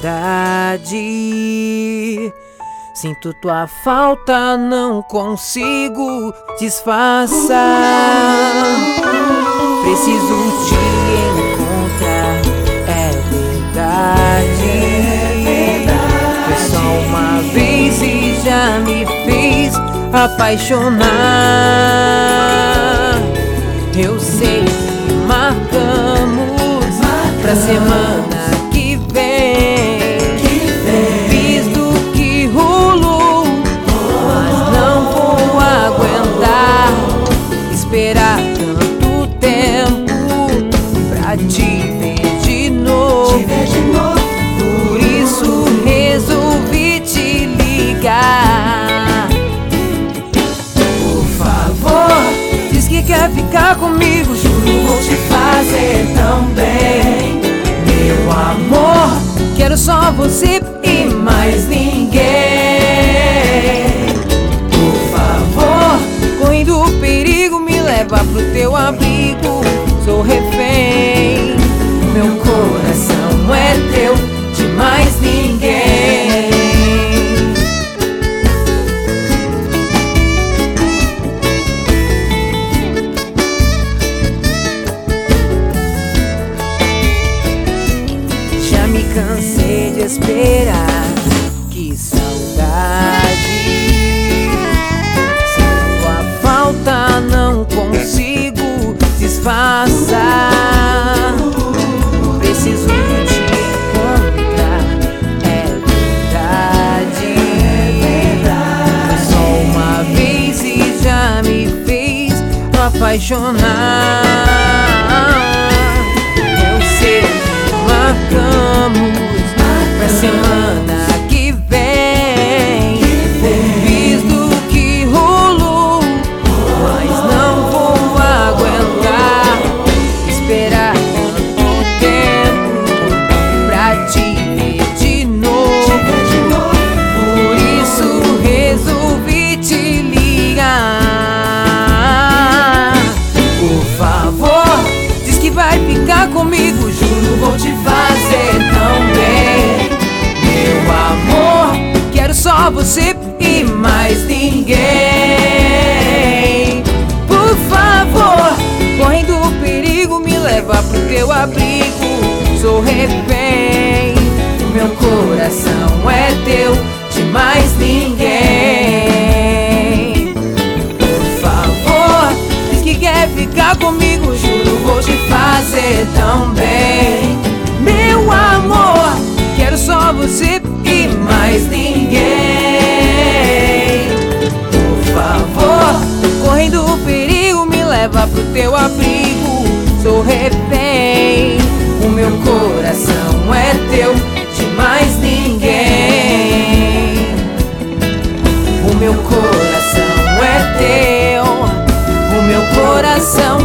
verdade. Sinto tua falta, não consigo disfarçar. Preciso te encontrar, é verdade. Foi só uma vez e já me fez apaixonar. Eu sei que marcamos pra semana que vem. Fiz do que rolou, mas não vou aguentar esperar tanto tempo pra te ver de novo. Por isso resolvi te ligar. Por favor, diz que quer ficar comigo, juro vou te fazer tão bem. Meu amor, quero só você e mais ninguém. Por favor, correndo o perigo, me leva pro teu abrigo. Sou refém, meu coração é teu, de mais ninguém. Já me cansei de esperar, que saudade. Sinto a falta, não consigo disfarçar. Preciso te encontrar, é verdade. Foi só uma vez e já me fez apaixonar. Eu sei que marcamos pra semana que vem. Fiz do que rolou, mas não vou aguentar esperar tanto tempo pra te ver de novo. Por isso resolvi te ligar. Por favor, diz que vai ficar comigo, juro vou te fazer tão bem. Meu amor, quero só você e mais ninguém. Por favor, correndo o perigo, me leva pro teu abrigo. Sou refém, o meu coração é teu, de mais ninguém. Por favor, diz que quer ficar comigo, juro vou te fazer tão bem. Meu amor, quero só você e mais ninguém. Por favor, correndo o perigo, me leva pro teu abrigo. Sou refém, o meu coração é teu, de mais ninguém. O meu coração é teu, o meu coração